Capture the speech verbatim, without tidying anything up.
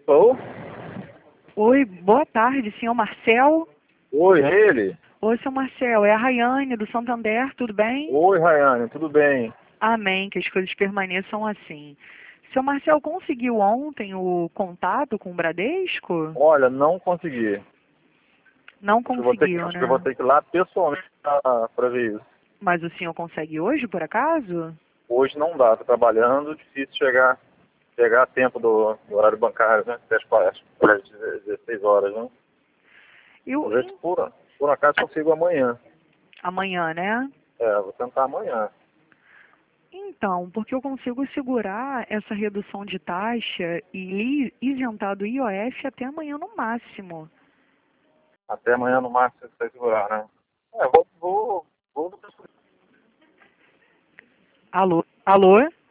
Ou? Oi, boa tarde, senhor Marcel. Oi, é ele? Oi, senhor Marcel, é a Rayane do Santander, tudo bem? Oi, Rayane, tudo bem? Amém, que as coisas permaneçam assim. Senhor Marcel, conseguiu ontem o contato com o Bradesco? Olha, não consegui. Não Acho que eu vou ter que, conseguiu, acho que eu vou né? ter que ir lá pessoalmente para ver isso. Mas o senhor consegue hoje, por acaso? Hoje não dá, tô trabalhando, difícil chegar, chegar a tempo do, do horário bancário, né? Até as às dezesseis horas, né? Eu, Vou ver se em- por, por acaso consigo amanhã. amanhã, né? É, vou tentar amanhã. Então, porque eu consigo segurar essa redução de taxa e li- isentar do I O F até amanhã no máximo. Até amanhã no máximo você vai segurar, né? É, vou, vou, vou Alô? Alô?